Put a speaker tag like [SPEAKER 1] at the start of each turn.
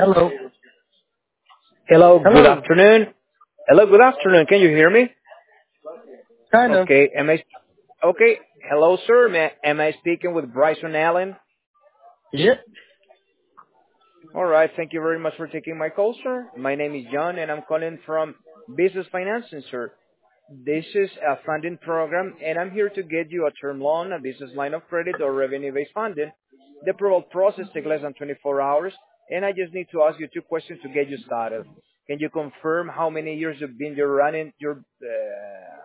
[SPEAKER 1] Hello.
[SPEAKER 2] Hello, good
[SPEAKER 1] Hello.
[SPEAKER 2] afternoon. Hello, good afternoon. Can you hear me?
[SPEAKER 1] Kind of.
[SPEAKER 2] Okay, okay? Hello, sir. Am I speaking with Bryson Allen?
[SPEAKER 1] Yep.
[SPEAKER 2] All right. Thank you very much for taking my call, sir. My name is John, and I'm calling from Business Financing, sir. This is a funding program, and I'm here to get you a term loan, a business line of credit, or revenue-based funding. The approval process takes less than 24 hours, and I just need to ask you two questions to get you started. Can you confirm how many years you've been running your